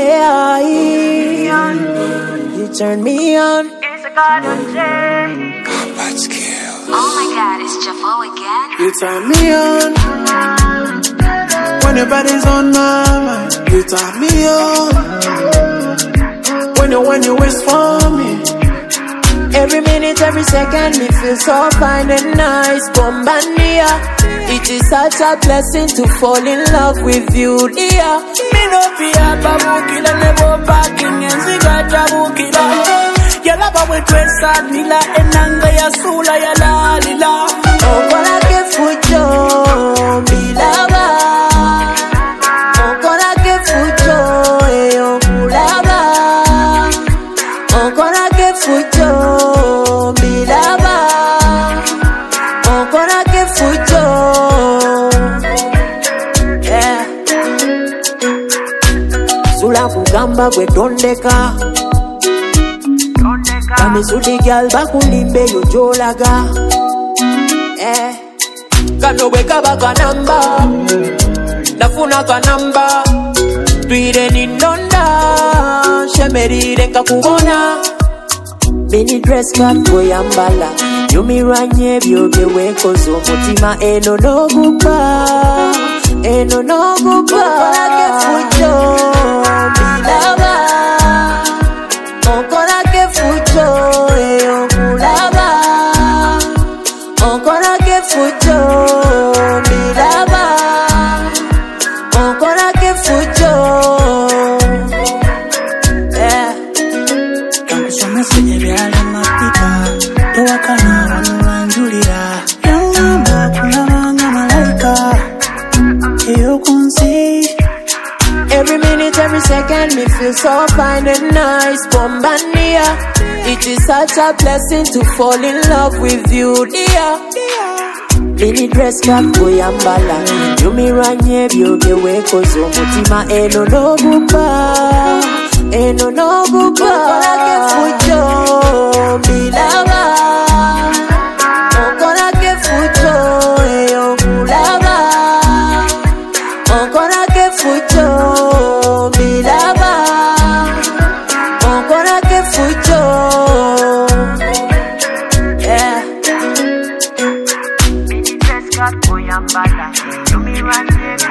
AI. You turn me on. It's a garden J. Oh my God, it's Jafo again. You turn me on. When your body's on my mind. You turn me on. When you wish for me. Every minute, every second, me feel so fine and nice. Bombania. It is such a blessing to fall in love with you, dear. Me no fear babukila nebo parking and zigata bukila. Yala bawe dressa nila enanga ya sula ya la lila. Okola ke fujo, bilaba. Okola ke fujo, okulaba. Okola ke fujo, bilaba. Okola ke fujo. Yeah. Sula kugamba kwe tondeka. Kamisudi gyal bakulimbe yo jolaga. Kano weka baka namba. Nafuna ka namba. Tuire ni nonda. Shemerire nka kubona. Mini dress cut boyambala. Yumiranye byoge wekozo mutima eno no gupa. Eno no gupa. Okola ke fujo. Bilaba. Okola ke fujo. Okulaba. Okola ke fujo. Bilaba. Okola ke fujo. Yeah. Kakusoma sebe ala mapika. Towakana wanulanjulira. Yangamba kulabanga malaika. Eyo kunsi. Every minute, every second, me feel so fine and nice. Bombania. It is such a blessing to fall in love with you, dear. Mini dress cut boyambala. Yumiranye byoge wekozo mutima eno no gupa. Eno no gupa. Okola ke fujo, bilaba. Okola ke fujo, okulaba. Okola ke fujo, bilaba. Okola ke fujo. Yeah. Mini dress cut boyambala. You me run